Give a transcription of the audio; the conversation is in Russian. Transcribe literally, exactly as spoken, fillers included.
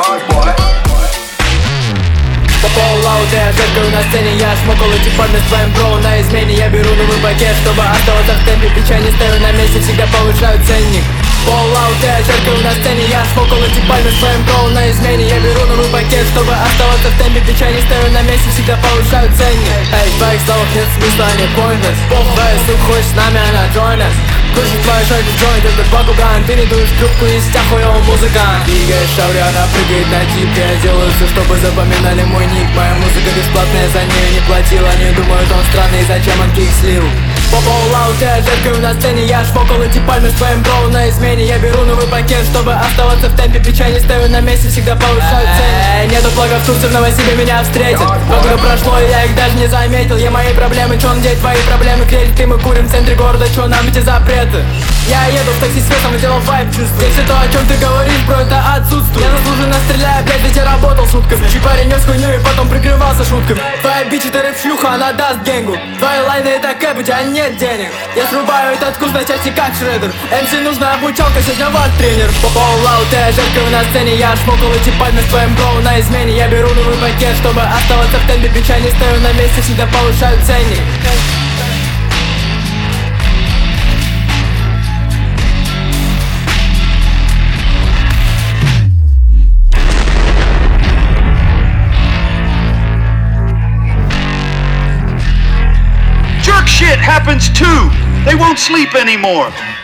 По поллауте я жеркаю на сцене, я шмокал эти парни с твоим броу на измене. Я беру новый пакет, чтобы оставаться в темпе, печаль не стою на месте, всегда повышаю ценник. Поллауте я жеркаю на сцене, я шмокал эти парни с твоим броу на измене. Я беру новый пакет, чтобы оставаться в темпе, печаль не стою на месте, всегда повышаю ценник. Эй, в твоих словах нет смысла, они pointless. Твоя сука хочет с нами, она join us. Кружит твои шойки джойнт, это Бакуган. Ты не дуешь трубку из тебя хуёвый музыкант. Двигаешь шаuri, она прыгает на тип. Я делаю все, чтобы запоминали мой ник. Моя музыка бесплатная, за нее не платил. Они думают, он странный, зачем он кик слил. По поллауте я жеркаю на сцене, я шмокал эти пальмы с твоим броу на измене. Я беру новый пакет, чтобы оставаться в темпе, печаль не стою на месте, всегда повышаю цены. Нету флагов, тут в Новосибе меня встретят. Много прошло, и я их даже не заметил. Я мои проблемы, чё он делает, твои проблемы кредит. И мы курим в центре города, чё нам эти запреты? Я еду в такси с весом и делал вайп чувствую. Если то, о чем ты говоришь, бро, это отсутствует. Я заслуженно стреляю, блядь, ведь я работал сутками. Чей парень нес хуйню и потом прикрывался шутками. Твоя бичь это рэп-шлюха, она даст генгу. Твои лайны это кэп, у тебя нет денег. Я срубаю этот вкус на части как шредер. эм си нужна обучалка, сегодня ваш тренер. По поллауте я жеркаю на сцене, я шмокал эти пальмы с твоим броу на измене. Я беру новый пакет, чтобы оставаться в темпе, печаль не стою на месте, всегда повышаю ценник. Shit happens too. They won't sleep anymore.